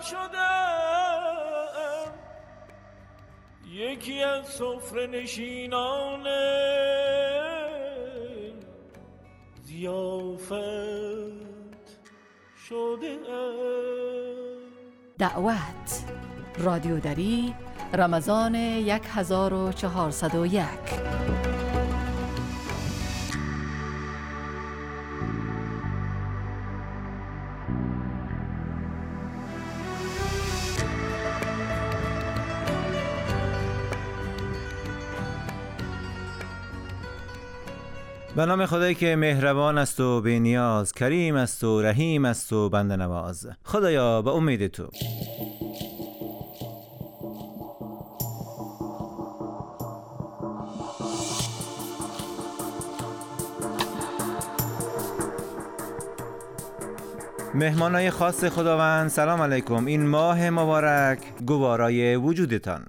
شدم یکی از سفره نشینان ضیافت شدم. دعوت رادیوداری رمضان 1401. به نام خدایی که مهربان است و بی‌نیاز، کریم است و رحیم است و بنده نواز. خدایا به امید تو. مهمانای خاص خداوند سلام علیکم. این ماه مبارک گوارای وجودتان.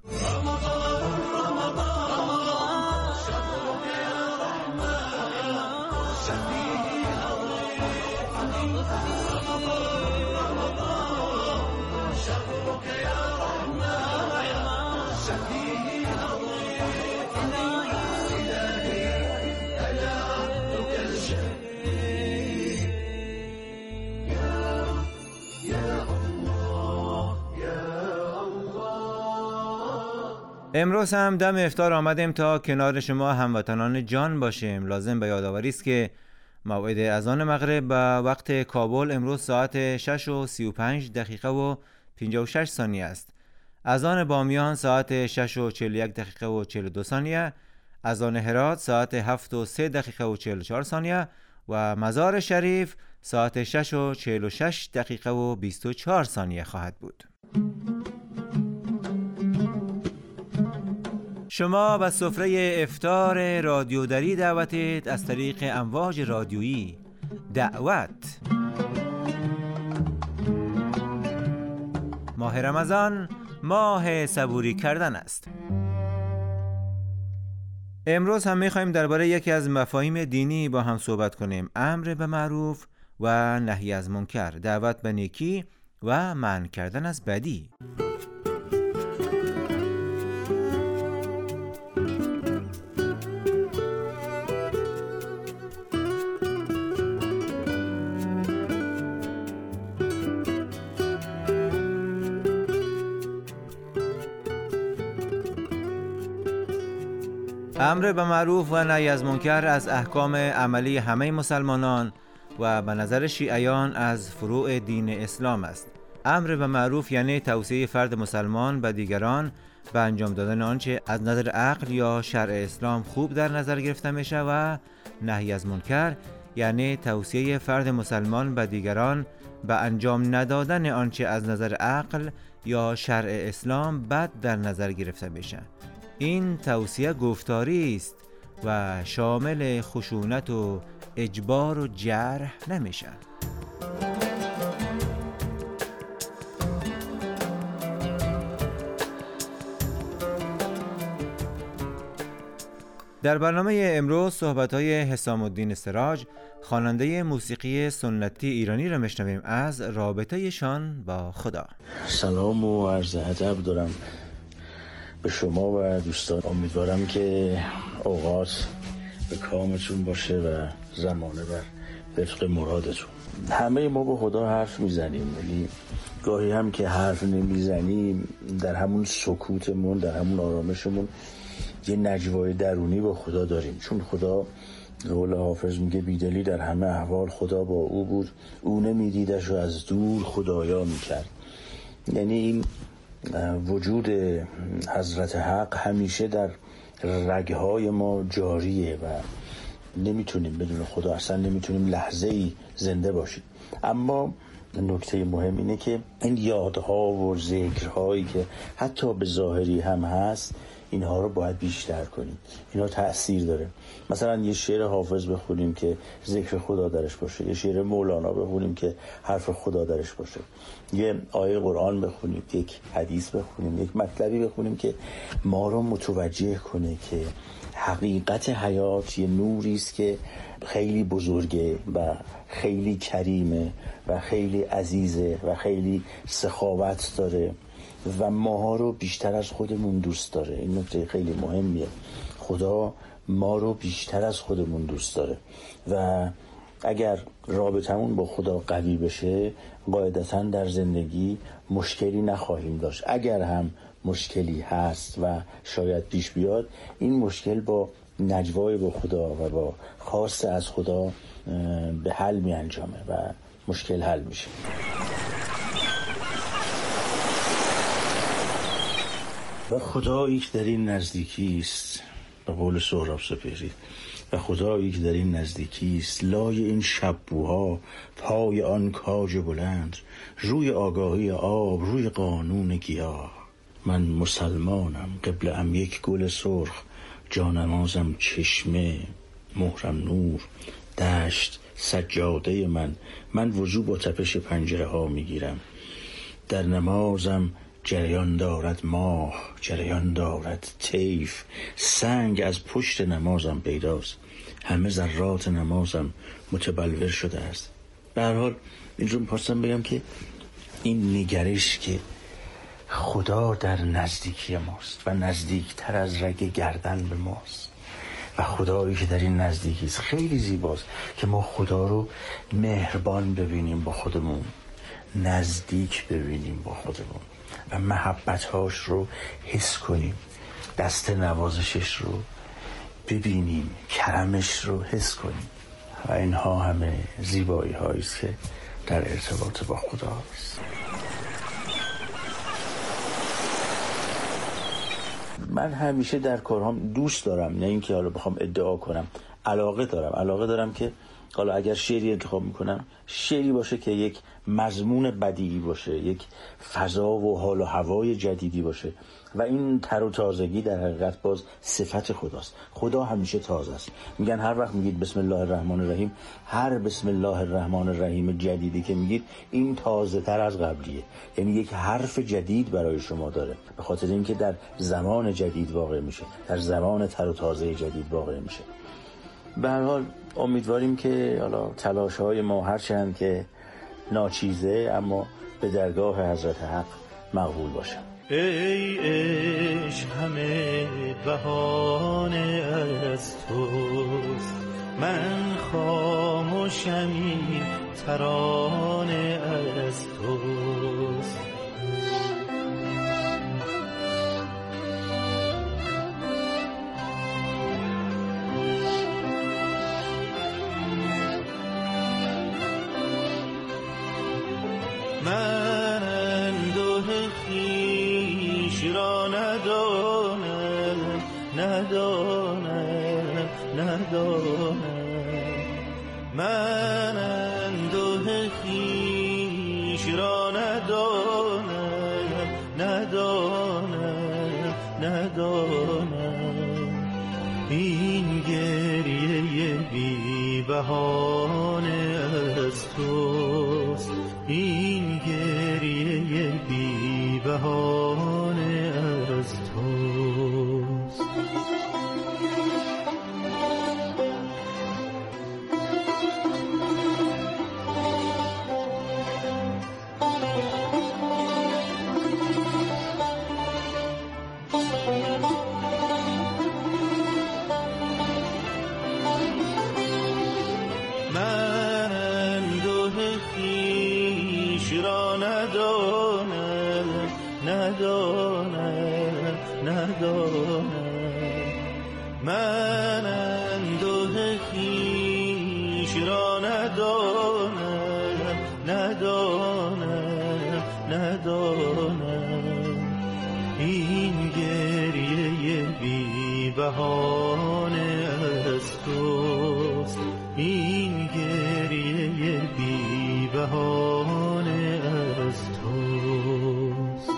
امروز هم دم افطار آمدیم تا کنار شما هموطنان جان باشیم. لازم به یادآوری است که موعد اذان مغرب به وقت کابل امروز ساعت 6:35 و 56 ثانیه است. اذان بامیان ساعت 6:41 و 42 ثانیه، اذان هرات ساعت 7:03 و 44 ثانیه و مزار شریف ساعت 6:46 و 24 ثانیه خواهد بود. شما به سفره افطار رادیوداری دعوتید از طریق امواج رادیویی. دعوت. ماه رمضان ماه صبوری کردن است. امروز هم می‌خوایم درباره یکی از مفاهیم دینی با هم صحبت کنیم: امر به معروف و نهی از منکر، دعوت به نیکی و منع کردن از بدی. امر به معروف و نهی از منکر از احکام عملی همه مسلمانان و به نظر شیعیان از فروع دین اسلام است. امر به معروف یعنی توصیه فرد مسلمان به دیگران به انجام دادن آنچه از نظر عقل یا شرع اسلام خوب در نظر گرفته میشه و نهی از منکر یعنی توصیه فرد مسلمان به دیگران به انجام ندادن آنچه از نظر عقل یا شرع اسلام بد در نظر گرفته میشه. این توصیه گفتاری است و شامل خشونت و اجبار و جرح نمیشه. در برنامه امروز صحبت‌های حسام الدین سراج، خواننده موسیقی سنتی ایرانی را میشنویم از رابطه‌شان با خدا. سلام و عرض ادب دارم به شما و دوستان. امیدوارم که اوقات به کامتون باشه و زمانه بر وفق مرادتون. همه ما با خدا حرف میزنیم، ولی گاهی هم که حرف نمیزنیم در همون سکوتمون، در همون آرامشمون یه نجوای درونی با خدا داریم. چون خدا قول حافظ میگه بیدلی در همه احوال خدا با او بود، او نمیدیدش و از دور خدایا میکرد. یعنی این وجود حضرت حق همیشه در رگهای ما جاریه و نمیتونیم بدون خدا اصلا نمیتونیم لحظه ای زنده باشیم. اما نکته مهم اینه که این یادها و ذکرهایی که حتی به ظاهری هم هست، اینها رو باید بیشتر کنیم. اینها تأثیر داره. مثلا یه شعر حافظ بخونیم که ذکر خدا درش باشه، یه شعر مولانا بخونیم که حرف خدا درش باشه، یه آیه قرآن بخونیم، یک حدیث بخونیم، یک مطلبی بخونیم که ما رو متوجه کنه که حقیقت حیات یه نوری است که خیلی بزرگه و خیلی کریمه و خیلی عزیزه و خیلی سخاوت داره و ماها رو بیشتر از خودمون دوست داره. این نکته خیلی مهمیه. خدا ما رو بیشتر از خودمون دوست داره و اگر رابطمون با خدا قوی بشه قاعدتاً در زندگی مشکلی نخواهیم داشت. اگر هم مشکلی هست و شاید پیش بیاد، این مشکل با نجوای با خدا و با خواست از خدا به حل می انجامه و مشکل حل میشه. و خدایی که در این نزدیکی است، به قول سهراب سپهری، و خدایی که در این نزدیکی است، لای این شبوها، پای آن کاج بلند، روی آگاهی آب، روی قانون گیاه. من مسلمانم، قبله‌ام یک گل سرخ، جانمازم چشمه، مهرم نور، دشت سجاده من وضو با تپش پنجره ها میگیرم. در نمازم جریان دارد ماه، جریان دارد طیف، سنگ از پشت نمازم پیداست، همه ذرات نمازم متبلور شده است. به هر حال این رو می‌خواستم بگم که این نگرش که خدا در نزدیکی ماست و نزدیکتر از رگ گردن به ماست و خدایی که در این نزدیکی است، خیلی زیباست که ما خدا رو مهربان ببینیم با خودمون، نزدیک ببینیم با خودمون و محبت‌هاش رو حس کنیم، دست نوازشش رو ببینیم، کرمش رو حس کنیم و اینها همه زیبایی هایی است که در ارتباط با خدا است. من همیشه در کارهام دوست دارم، نه اینکه حالا بخوام ادعا کنم، علاقه دارم که حالا اگر شعری انتخاب میکنم، شعری باشه که یک مضمون بدیعی باشه، یک فضا و حال و هوای جدیدی باشه و این تر و تازگی در حقیقت باز صفت خداست. خدا همیشه تازه است. میگن هر وقت میگید بسم الله الرحمن الرحیم، هر بسم الله الرحمن الرحیم جدیدی که میگید این تازه تر از قبلیه، یعنی یک حرف جدید برای شما داره، به خاطر اینکه در زمان جدید واقع میشه، در زمان تر و تازه جدید واقع میشه. به هر حال امیدواریم که حالا تلاش‌های ما هرچند که ناچیزه اما به درگاه حضرت حق مقبول باشه. ای عشق همه بهانه از توست، من خاموشم این ترانه از توست. من انده خویش را ندانم من انده خویش را ندانم این گریه بی بهانه از توست، این گریه بی بهانه از توست. من انده خویش را ندانم من انده خویش را ندانم این گریه بی بهانه از توست، این گریه بی بهانه از توست.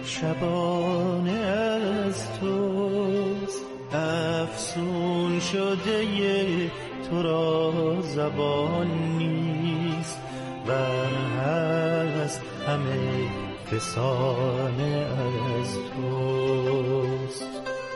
شبانه از توست، افسون شده تو را زبان نیست، بر هست همه فسانه از توست.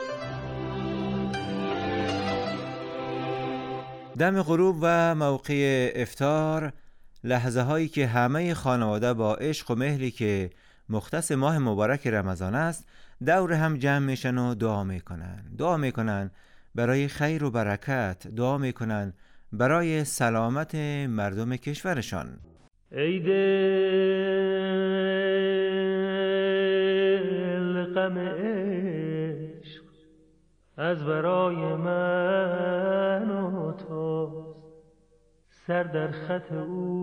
دم غروب و موقع افطار، لحظه هایی که همه خانواده با عشق و مهری که مختص ماه مبارک رمضان است دور هم جمع میشن و دعا میکنن برای خیر و برکت، دعا میکنن برای سلامت مردم کشورشان. ای دل غم عشق از برای من و توست، سر در خط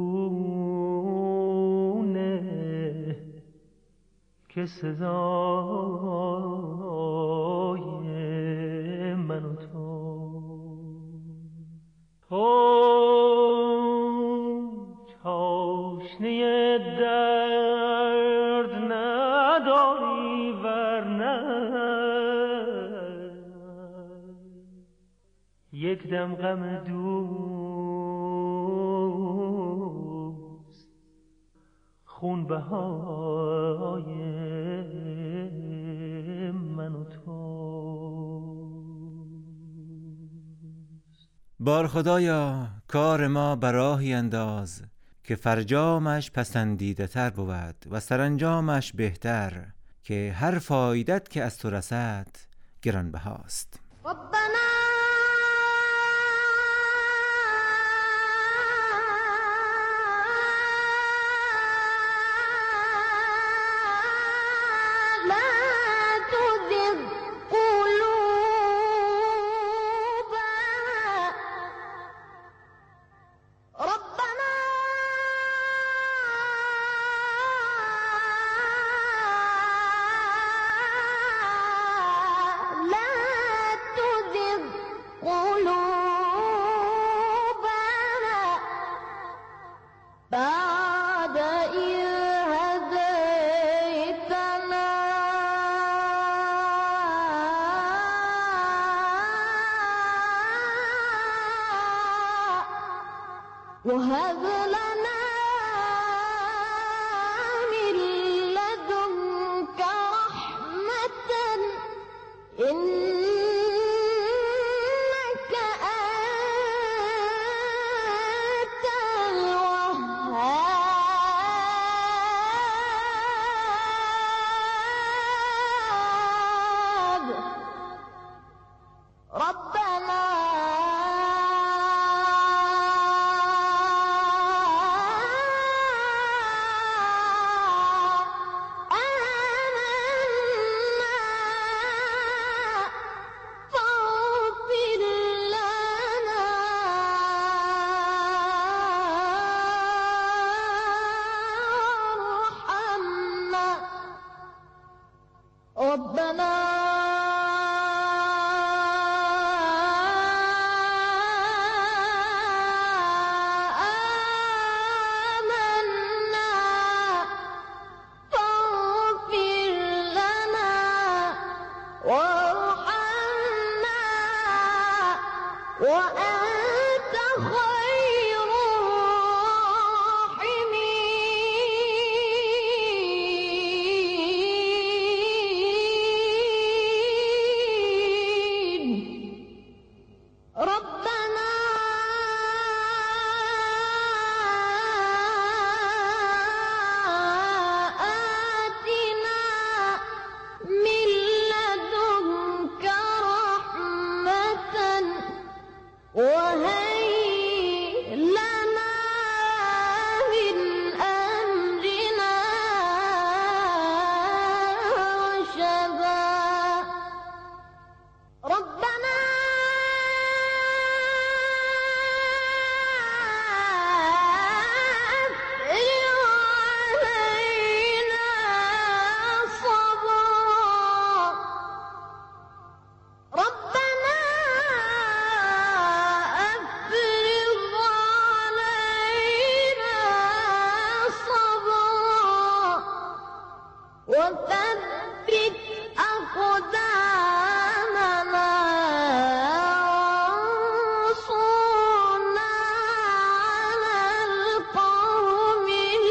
اونه که سزای من و تو چاشنی درد نداری ورنه یک دم غم دوست خون بهای من و تو. بار خدایا کار ما براهی انداز که فرجامش پسندیده تر بود و سرانجامش بهتر، که هر فایدت که از تو رسد گرانبهاست. وهب لنا من لدنك رحمة إنك أنت الوهاب. ربنا وأنت خير الراحمين. ربنا آتنا من لدنك رحمة ثبت أقدامنا وانصرنا على القوم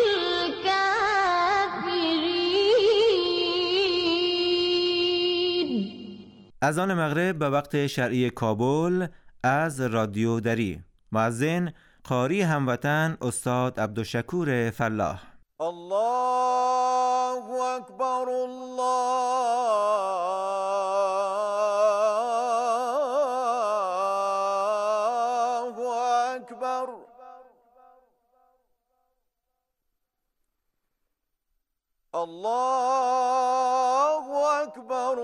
الكافرين. اذان مغرب به وقت شرعی کابل از رادیو دری. مؤذن قاری هموطن استاد عبدالشکور فلاح. الله اکبر الله اکبر. الله اکبر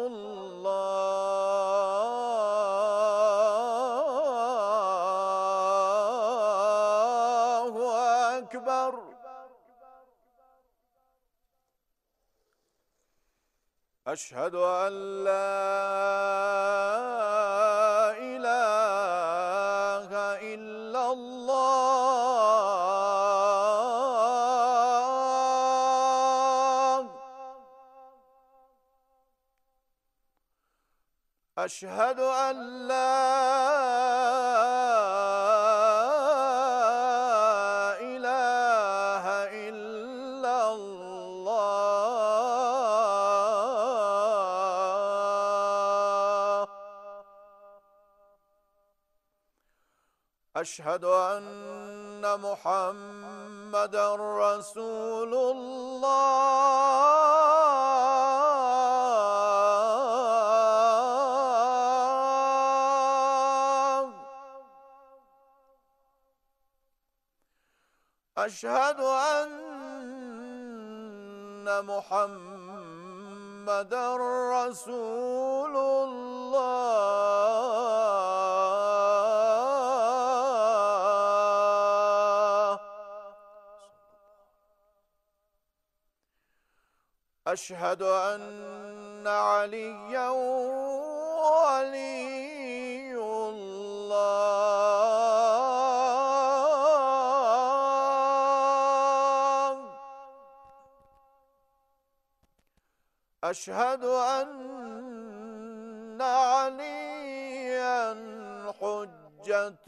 الله اکبر. أشهد أن لا إله إلا الله. أشهد أن لا إله إلا الله. أشهد أن محمدًا رسول الله. أشهد أن محمدًا رسول الله. أشهد أن عليًّا ولي الله. أشهد أن عليًّا حجة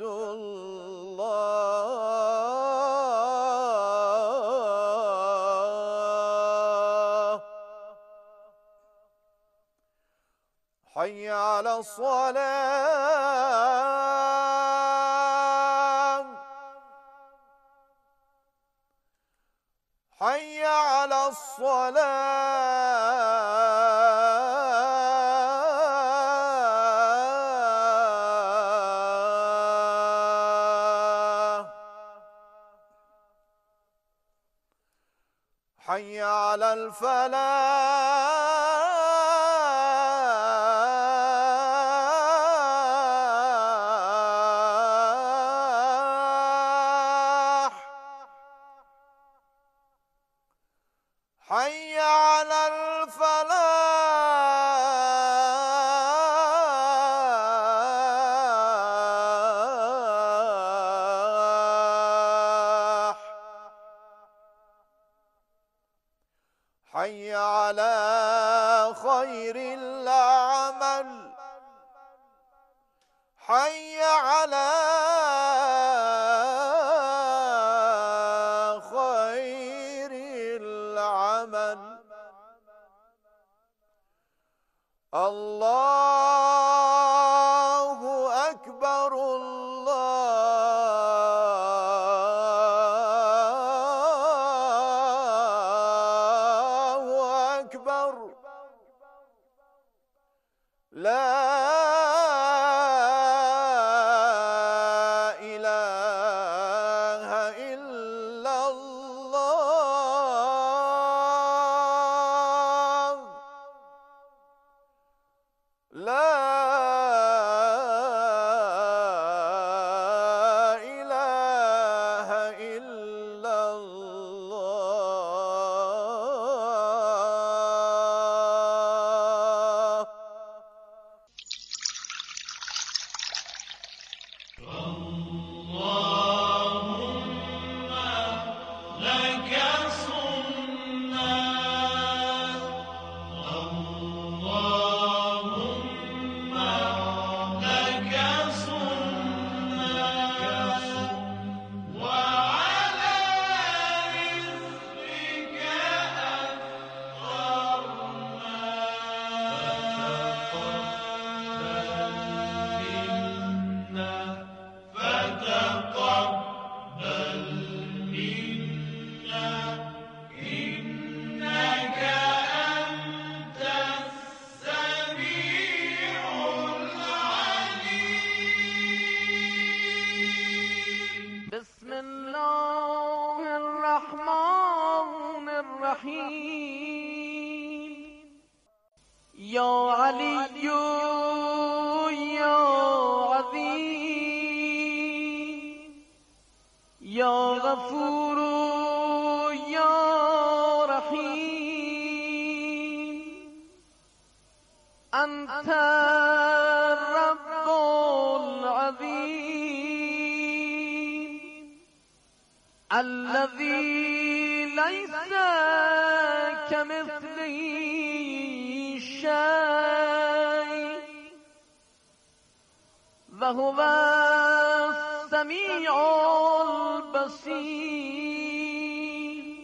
الله. حي على الصلاة. حي على الصلاة. حي على الفلاح. حي على الفلاح. حي على خير العمل. حي على خير العمل. الله أكبر الله أكبر. لا إله إلا الله. لا إله إلا الله. یا علی یا عظیم یا غفور یا رحیم انت الرب العظیم الذي ليس كمثله شيء وهو السميع البصير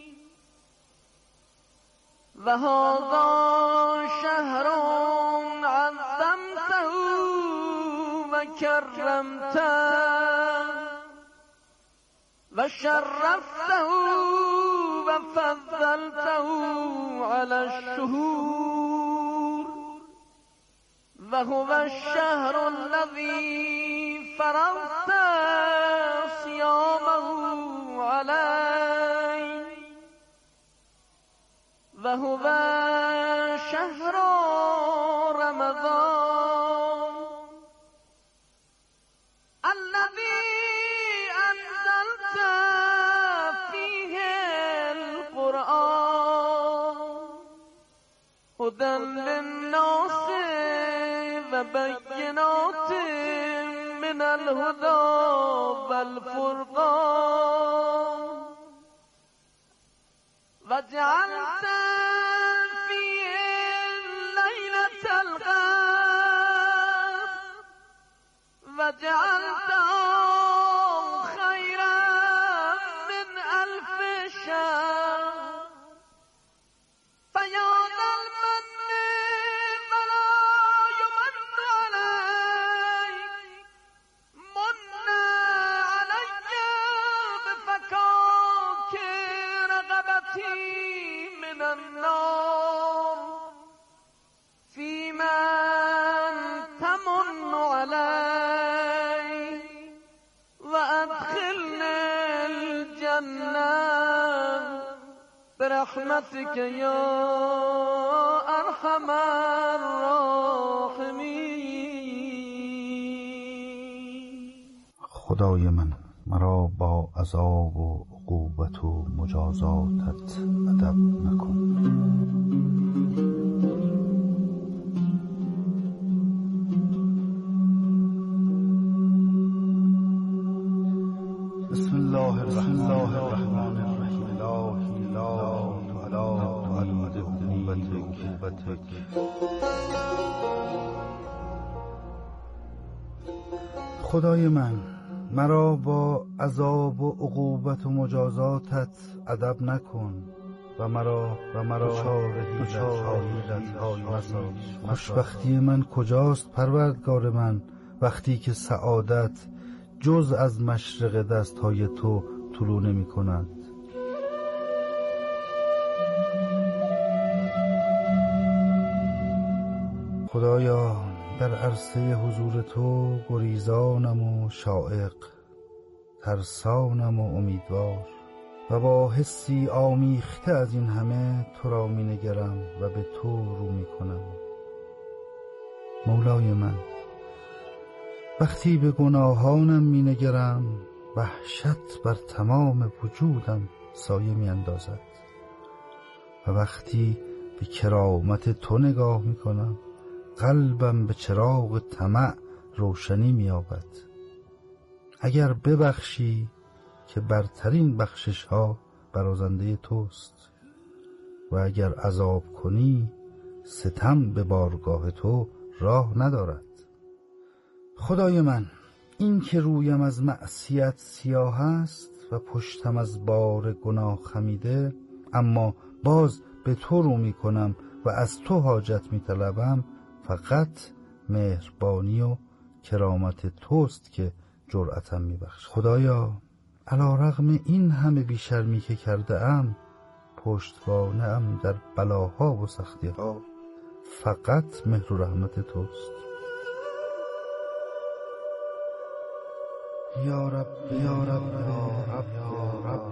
وهذا شهر عظمته وكرمته وشرفته وفضلته على الشهور وهو الشهر الذي فرضت صيامه عليه وهو شهر رمضان الذي أنزلت فيه القرآن هدى للناس وبينات من الهدى والفرقان وجعلت فيه ليلة القدر وجعلته خيرا من 1000 شهر فيا ذا المن ولا يمن عليك من علي بفكاك رغبتي من النار فيما تمن علي وأدخلني الجنة برحمتك يا أرحم الراحمين. خدای من مرا با عذاب و عقوبت و مجازاتت ادب نکن. بسم الله الرحمن الرحیم. لا تعالى عقوبتك. خدای من مرا با عذاب و عقوبت و مجازاتت ادب نکن و مرا حیلت‌های مساز. خوشبختی من کجاست پروردگار من وقتی که سعادت جز از مشرق دستهای تو طلوع نمی کند. خدایا در عرصه حضور تو گریزانم و شائق، ترسانم و امیدوار و با حسی آمیخته از این همه تو را می نگرم و به تو رو می کنم. مولای من وقتی به گناهانم می نگرم وحشت بر تمام وجودم سایه می اندازد و وقتی به کرامت تو نگاه می کنم قلبم به چراغ طمع روشنی می یابد. اگر ببخشی که برترین بخشش ها برازنده توست و اگر عذاب کنی ستم به بارگاه تو راه ندارد. خدای من این که رویم از معصیت سیاه است و پشتم از بار گناه خمیده اما باز به تو رو می کنم و از تو حاجت می طلبم فقط مهربانی و کرامت توست که جرأتم می بخش. خدایا علی رغم این همه بیشرمی که کرده ام پشتوانه ام در بلاها و سختی ها فقط مهر و رحمت توست. یا رب یا رب یا رب.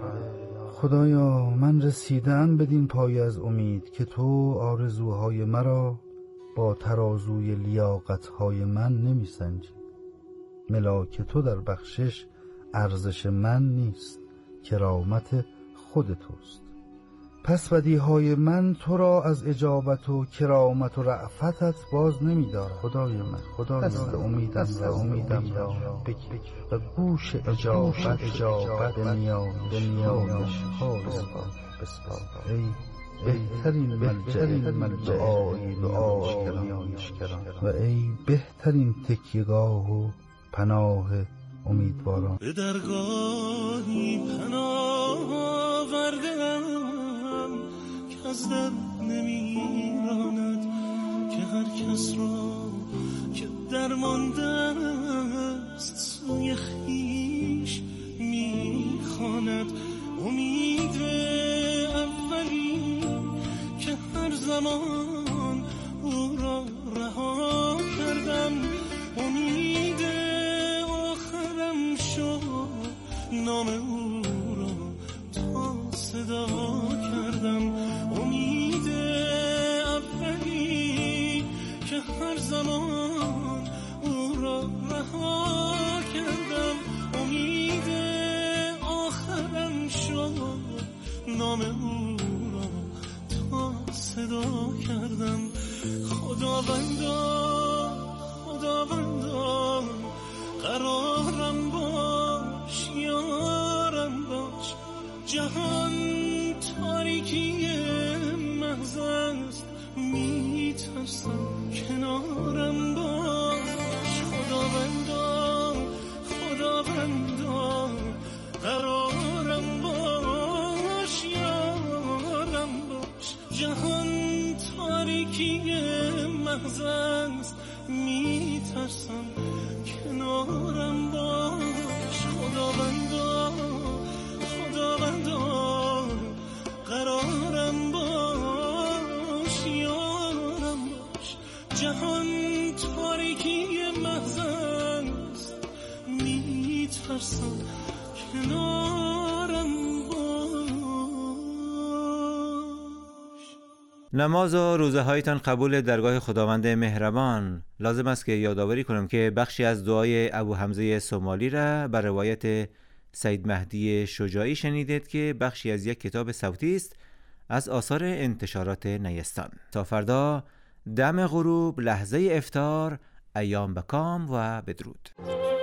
خدایا من رسیدم بدین پای از امید که تو آرزوهای مرا با ترازوی لیاقت‌های من نمی‌سنجی. ملاک تو در بخشش ارزش من نیست، کرامت خود توست. پس بدیهای من تو را از اجابت و کرامت و رأفتت باز نمی‌دارد. خدای من دست امیدم را بگیر و گوش اجابت به نیایش ها بسپار. ای بهترین دعای نیایشگران و ای بهترین تکیه‌گاه و پناه امیدواران. به درگاهی پناه آورده‌ام که از در نمی‌راند، که هر کس را که درمانده است سوی خویش می‌خواند. امید اولی که هر زمان او را رها کردم، امید آخرم شد نام او را تا صدا کردم. امید اولی که هر زمان او را رها کردم، امید آخرم شد نام او را تا صدا کردم. خداوندا قرارم باش، یارم باش. جهان تاریکی محض است، میترسم کنارم باش. خداوندا قرارم باش، یارم باش. جهان تاریکی محض است، میترسم کنارم باش. خداوندا قرارم باش، یارم باش. جهان تاریکی محض است، میترسم کنارم باش. نماز و روزه هایتان قبول درگاه خداوند مهربان. لازم است که یادآوری کنم که بخشی از دعای ابو حمزه سومالی را بر روایت سید مهدی شجاعی شنیدید که بخشی از یک کتاب صوتی است از آثار انتشارات نیستان. تا فردا دم غروب، لحظه افطار، ایام بکام و بدرود.